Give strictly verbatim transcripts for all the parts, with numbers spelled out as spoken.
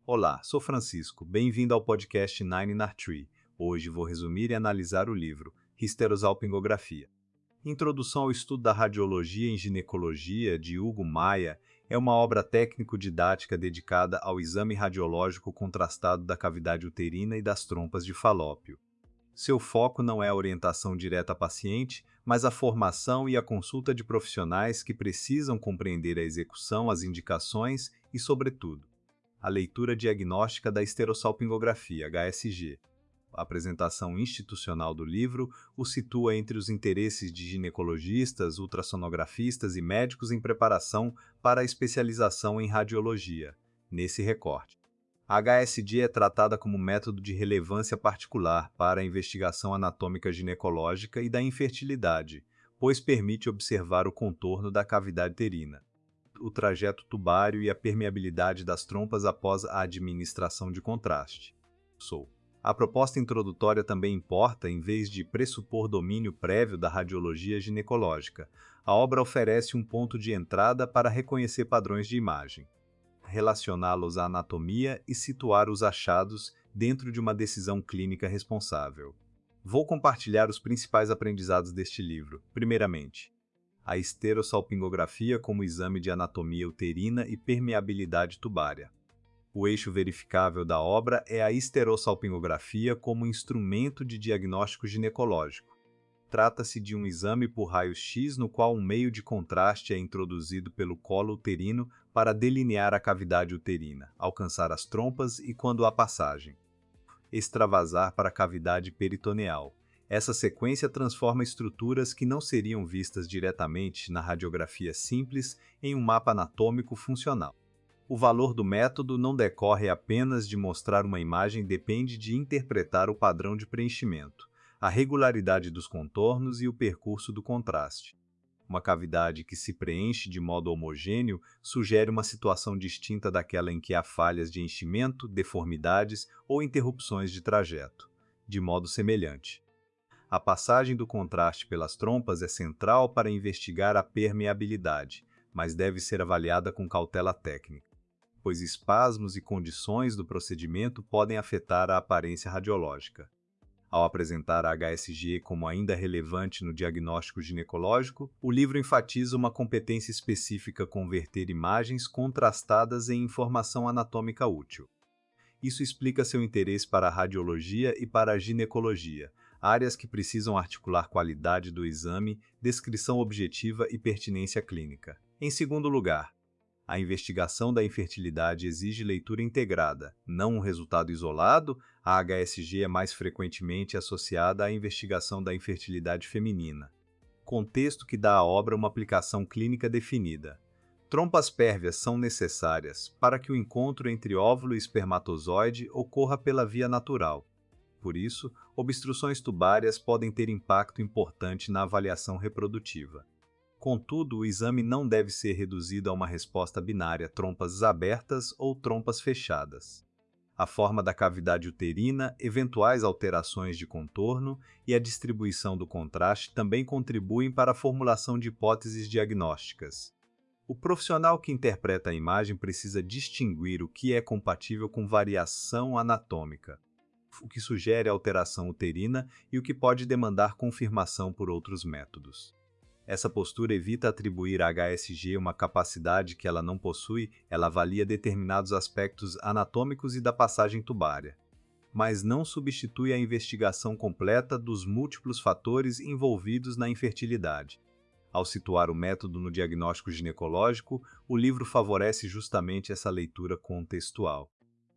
Olá, sou Francisco. Bem-vindo ao podcast Nine in Tree. Hoje vou resumir e analisar o livro Histerosalpingografia. Introdução ao estudo da radiologia em ginecologia, de Hugo Maia, é uma obra técnico-didática dedicada ao exame radiológico contrastado da cavidade uterina e das trompas de Falópio. Seu foco não é a orientação direta à paciente, mas a formação e a consulta de profissionais que precisam compreender a execução, as indicações e, sobretudo, a leitura diagnóstica da esterossalpingografia, H S G. A apresentação institucional do livro o situa entre os interesses de ginecologistas, ultrassonografistas e médicos em preparação para a especialização em radiologia. Nesse recorte, a H S G é tratada como método de relevância particular para a investigação anatômica ginecológica e da infertilidade, pois permite observar o contorno da cavidade uterina, o trajeto tubário e a permeabilidade das trompas após a administração de contraste. Sou. A proposta introdutória também importa, em vez de pressupor domínio prévio da radiologia ginecológica. A obra oferece um ponto de entrada para reconhecer padrões de imagem, relacioná-los à anatomia e situar os achados dentro de uma decisão clínica responsável. Vou compartilhar os principais aprendizados deste livro. Primeiramente, a esterossalpingografia como exame de anatomia uterina e permeabilidade tubária. O eixo verificável da obra é a esterossalpingografia como instrumento de diagnóstico ginecológico. Trata-se de um exame por raio-x no qual um meio de contraste é introduzido pelo colo uterino para delinear a cavidade uterina, alcançar as trompas e, quando há passagem, extravasar para a cavidade peritoneal. Essa sequência transforma estruturas que não seriam vistas diretamente na radiografia simples em um mapa anatômico funcional. O valor do método não decorre apenas de mostrar uma imagem, depende de interpretar o padrão de preenchimento, a regularidade dos contornos e o percurso do contraste. Uma cavidade que se preenche de modo homogêneo sugere uma situação distinta daquela em que há falhas de enchimento, deformidades ou interrupções de trajeto. De modo semelhante, a passagem do contraste pelas trompas é central para investigar a permeabilidade, mas deve ser avaliada com cautela técnica, pois espasmos e condições do procedimento podem afetar a aparência radiológica. Ao apresentar a H S G como ainda relevante no diagnóstico ginecológico, o livro enfatiza uma competência específica: converter imagens contrastadas em informação anatômica útil. Isso explica seu interesse para a radiologia e para a ginecologia, áreas que precisam articular qualidade do exame, descrição objetiva e pertinência clínica. Em segundo lugar, a investigação da infertilidade exige leitura integrada, não um resultado isolado. A H S G é mais frequentemente associada à investigação da infertilidade feminina, contexto que dá à obra uma aplicação clínica definida. Trompas pérvias são necessárias para que o encontro entre óvulo e espermatozoide ocorra pela via natural. Por isso, obstruções tubárias podem ter impacto importante na avaliação reprodutiva. Contudo, o exame não deve ser reduzido a uma resposta binária: trompas abertas ou trompas fechadas. A forma da cavidade uterina, eventuais alterações de contorno e a distribuição do contraste também contribuem para a formulação de hipóteses diagnósticas. O profissional que interpreta a imagem precisa distinguir o que é compatível com variação anatômica, o que sugere alteração uterina e o que pode demandar confirmação por outros métodos. Essa postura evita atribuir à H S G uma capacidade que ela não possui. Ela avalia determinados aspectos anatômicos e da passagem tubária, mas não substitui a investigação completa dos múltiplos fatores envolvidos na infertilidade. Ao situar o método no diagnóstico ginecológico, o livro favorece justamente essa leitura contextual.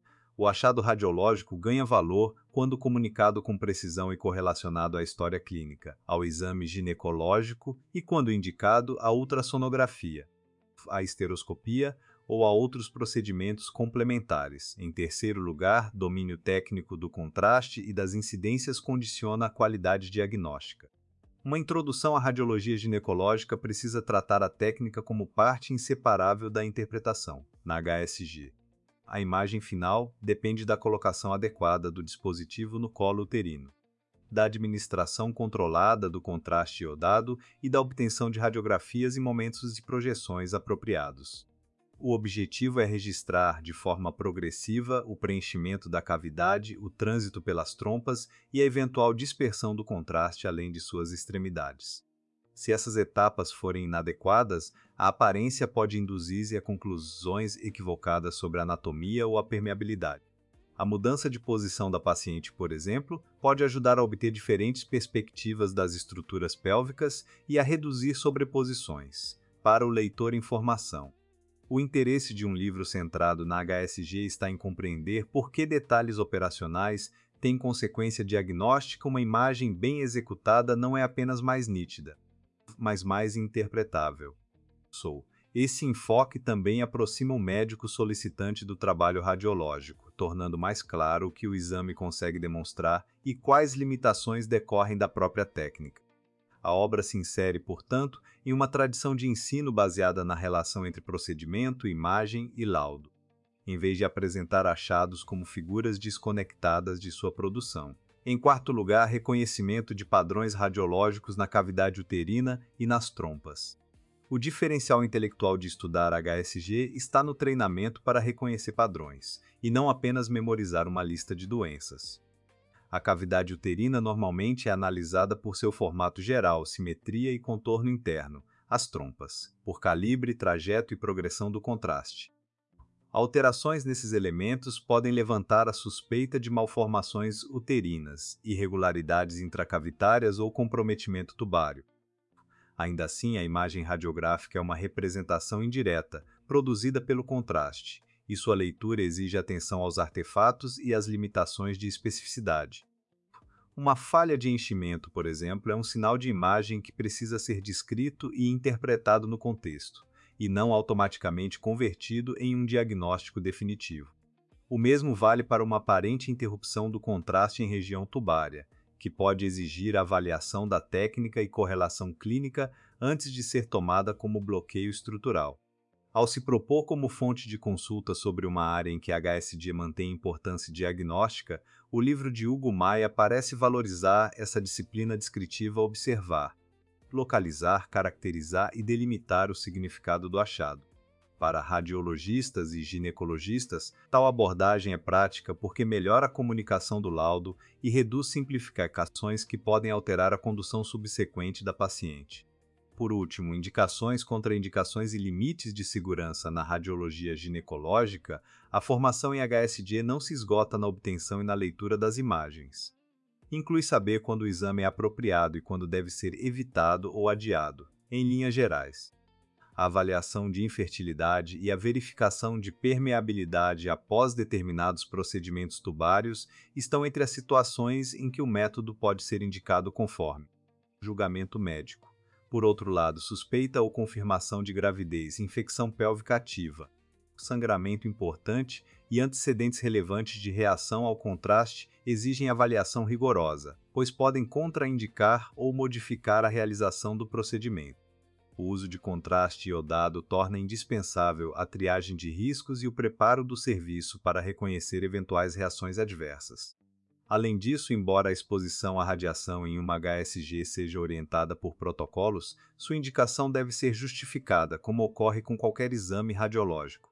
O achado radiológico ganha valor quando comunicado com precisão e correlacionado à história clínica, ao exame ginecológico e, quando indicado, à ultrassonografia, à esteroscopia ou a outros procedimentos complementares. Em terceiro lugar, domínio técnico do contraste e das incidências condiciona a qualidade diagnóstica. Uma introdução à radiologia ginecológica precisa tratar a técnica como parte inseparável da interpretação. Na H S G, a imagem final depende da colocação adequada do dispositivo no colo uterino, da administração controlada do contraste iodado e da obtenção de radiografias em momentos de projeções apropriados. O objetivo é registrar de forma progressiva o preenchimento da cavidade, o trânsito pelas trompas e a eventual dispersão do contraste além de suas extremidades. Se essas etapas forem inadequadas, a aparência pode induzir a conclusões equivocadas sobre a anatomia ou a permeabilidade. A mudança de posição da paciente, por exemplo, pode ajudar a obter diferentes perspectivas das estruturas pélvicas e a reduzir sobreposições. Para o leitor em formação, o interesse de um livro centrado na H S G está em compreender por que detalhes operacionais têm consequência diagnóstica. Uma imagem bem executada não é apenas mais nítida, mas mais interpretável. Sou. Esse enfoque também aproxima o médico solicitante do trabalho radiológico, tornando mais claro o que o exame consegue demonstrar e quais limitações decorrem da própria técnica. A obra se insere, portanto, em uma tradição de ensino baseada na relação entre procedimento, imagem e laudo, em vez de apresentar achados como figuras desconectadas de sua produção. Em quarto lugar, reconhecimento de padrões radiológicos na cavidade uterina e nas trompas. O diferencial intelectual de estudar H S G está no treinamento para reconhecer padrões, e não apenas memorizar uma lista de doenças. A cavidade uterina normalmente é analisada por seu formato geral, simetria e contorno interno, as trompas, por calibre, trajeto e progressão do contraste. Alterações nesses elementos podem levantar a suspeita de malformações uterinas, irregularidades intracavitárias ou comprometimento tubário. Ainda assim, a imagem radiográfica é uma representação indireta, produzida pelo contraste, e sua leitura exige atenção aos artefatos e às limitações de especificidade. Uma falha de enchimento, por exemplo, é um sinal de imagem que precisa ser descrito e interpretado no contexto, e não automaticamente convertido em um diagnóstico definitivo. O mesmo vale para uma aparente interrupção do contraste em região tubária, que pode exigir a avaliação da técnica e correlação clínica antes de ser tomada como bloqueio estrutural. Ao se propor como fonte de consulta sobre uma área em que H S G mantém importância diagnóstica, o livro de Hugo Maia parece valorizar essa disciplina descritiva: observar, localizar, caracterizar e delimitar o significado do achado. Para radiologistas e ginecologistas, tal abordagem é prática porque melhora a comunicação do laudo e reduz simplificações que podem alterar a condução subsequente da paciente. Por último, indicações, contraindicações e limites de segurança na radiologia ginecológica. A formação em H S G não se esgota na obtenção e na leitura das imagens. Inclui saber quando o exame é apropriado e quando deve ser evitado ou adiado, em linhas gerais. A avaliação de infertilidade e a verificação de permeabilidade após determinados procedimentos tubários estão entre as situações em que o método pode ser indicado conforme julgamento médico. Por outro lado, suspeita ou confirmação de gravidez, infecção pélvica ativa, sangramento importante e antecedentes relevantes de reação ao contraste exigem avaliação rigorosa, pois podem contraindicar ou modificar a realização do procedimento. O uso de contraste iodado torna indispensável a triagem de riscos e o preparo do serviço para reconhecer eventuais reações adversas. Além disso, embora a exposição à radiação em uma H S G seja orientada por protocolos, sua indicação deve ser justificada, como ocorre com qualquer exame radiológico.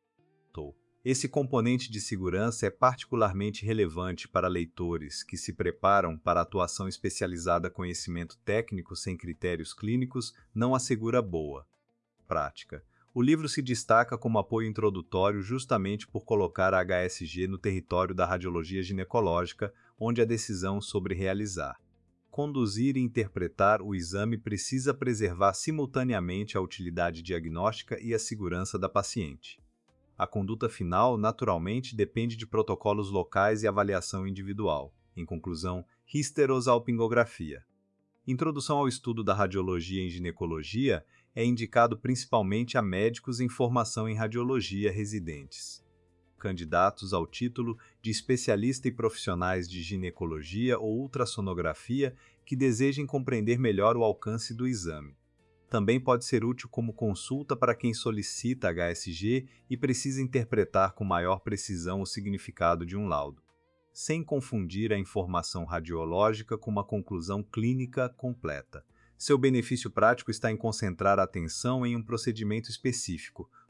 Esse componente de segurança é particularmente relevante para leitores que se preparam para atuação especializada. Conhecimento técnico sem critérios clínicos não assegura boa prática. O livro se destaca como apoio introdutório justamente por colocar a H S G no território da radiologia ginecológica, onde a decisão sobre realizar, conduzir e interpretar o exame precisa preservar simultaneamente a utilidade diagnóstica e a segurança da paciente. A conduta final, naturalmente, depende de protocolos locais e avaliação individual. Em conclusão, histerosalpingografia. Introdução ao estudo da radiologia em ginecologia é indicado principalmente a médicos em formação em radiologia residentes, candidatos ao título de especialista e profissionais de ginecologia ou ultrassonografia que desejem compreender melhor o alcance do exame. Também pode ser útil como consulta para quem solicita H S G e precisa interpretar com maior precisão o significado de um laudo, sem confundir a informação radiológica com uma conclusão clínica completa. Seu benefício prático está em concentrar a atenção em um procedimento específico,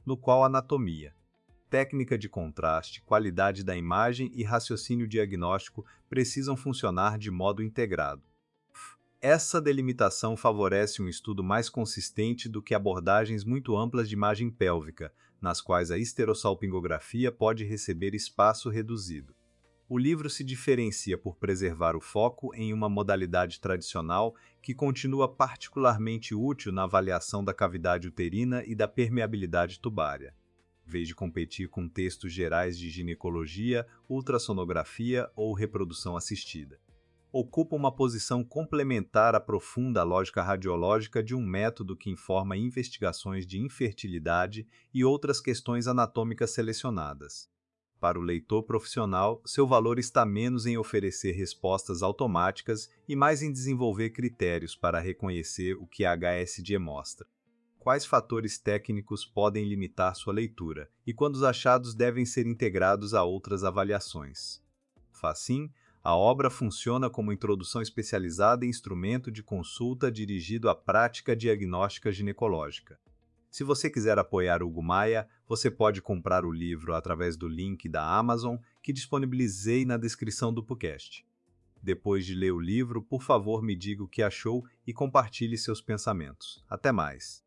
no qual anatomia, técnica de contraste, qualidade da imagem e raciocínio diagnóstico precisam funcionar de modo integrado. Essa delimitação favorece um estudo mais consistente do que abordagens muito amplas de imagem pélvica, nas quais a esterossalpingografia pode receber espaço reduzido. O livro se diferencia por preservar o foco em uma modalidade tradicional que continua particularmente útil na avaliação da cavidade uterina e da permeabilidade tubária, em vez de competir com textos gerais de ginecologia, ultrassonografia ou reprodução assistida. Ocupa uma posição complementar à profunda lógica radiológica de um método que informa investigações de infertilidade e outras questões anatômicas selecionadas. Para o leitor profissional, seu valor está menos em oferecer respostas automáticas e mais em desenvolver critérios para reconhecer o que a H S G mostra. Quais fatores técnicos podem limitar sua leitura e quando os achados devem ser integrados a outras avaliações. Assim, a obra funciona como introdução especializada em instrumento de consulta dirigido à prática diagnóstica ginecológica. Se você quiser apoiar Hugo Maia, você pode comprar o livro através do link da Amazon que disponibilizei na descrição do podcast. Depois de ler o livro, por favor me diga o que achou e compartilhe seus pensamentos. Até mais!